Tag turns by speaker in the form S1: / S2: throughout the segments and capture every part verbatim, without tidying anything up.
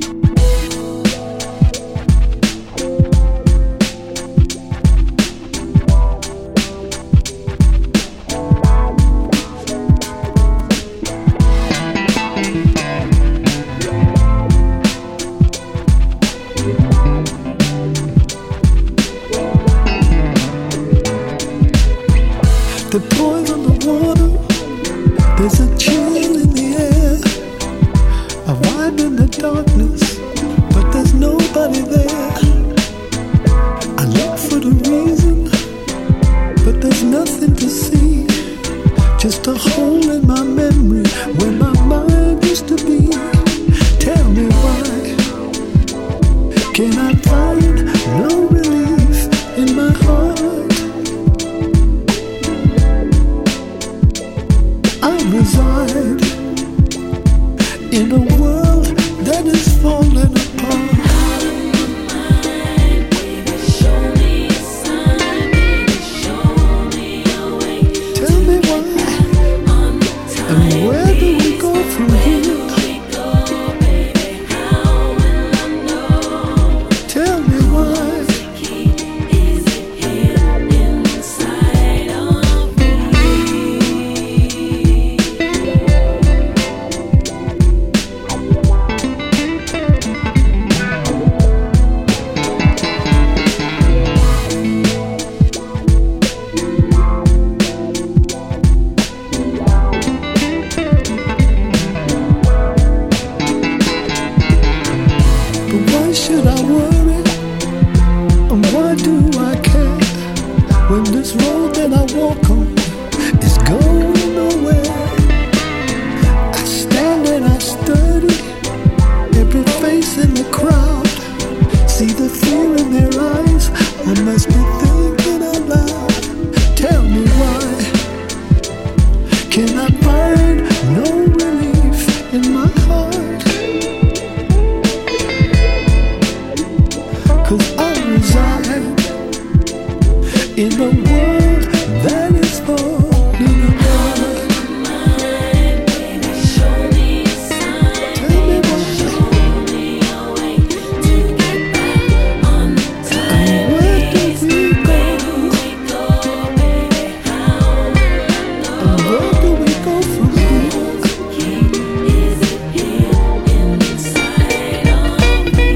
S1: The boys on the water, there's a chill in the air. A vibe in the darkness, but there's nobody there. I look for the reason, but there's nothing to see. Just a hole in my memory where my mind used to be. Tell me why can I find no relief in my heart? I reside in a world that is falling apart.
S2: Out of my mind, baby, show me a sign, baby, show me a way.
S1: Tell me why, and where do we go from here? Tell me why.
S2: Is it here inside of me?
S1: But why should I worry? And why do I care? When this road that I walk on is going nowhere. I stand and I study every face in the crowd. See the fear in their eyes. I must be thinking out loud. Tell me why can I find no relief in my heart? 'Cause I reside in a world that is falling apart.
S2: Mind, baby, show me a sign,
S1: Tell me
S2: baby,
S1: why,
S2: show me a way to get back on time.
S1: and where do we go?
S2: Where do we go, baby? How will I know?
S1: And where do we go from here?
S2: Is it here inside of me?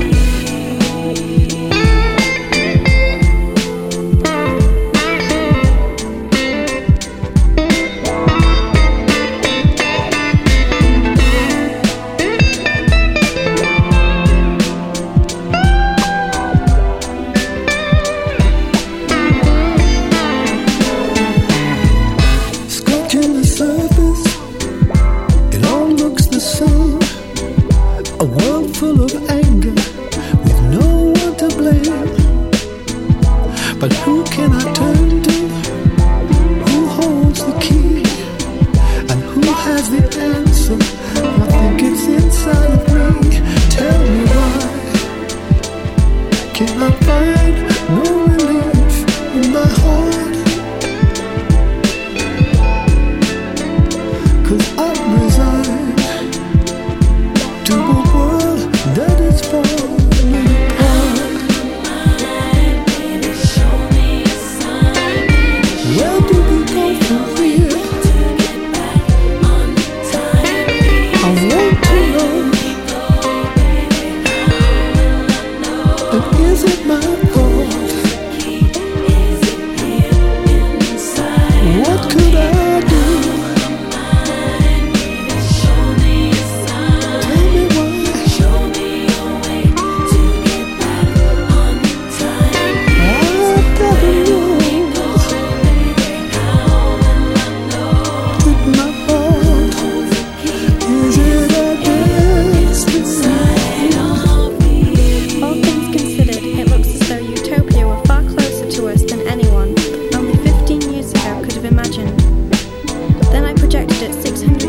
S1: Scratching the surface, it all looks the same. A world full of anger with no one to blame. But who can I turn to? Who holds the key? And who has the answer? I think it's inside of me. Tell me why can I find no relief in my heart? 'Cause I'm resigned to a world that is falling apart.
S2: Mind, baby, show me a sign, baby,
S1: Where do we go from here?
S2: to get back on time.
S1: I want to know, and is it my fault?
S2: Is it here inside?
S1: What could I do?
S2: Show me a sign,
S1: Tell me why.
S2: show me a way to get back on time.
S1: I gotta know, did my fault? Is it a destiny?
S3: All things considered, it looks as though utopia were far closer to us than anyone, only fifteen years ago, could have imagined. Then I projected it six hundred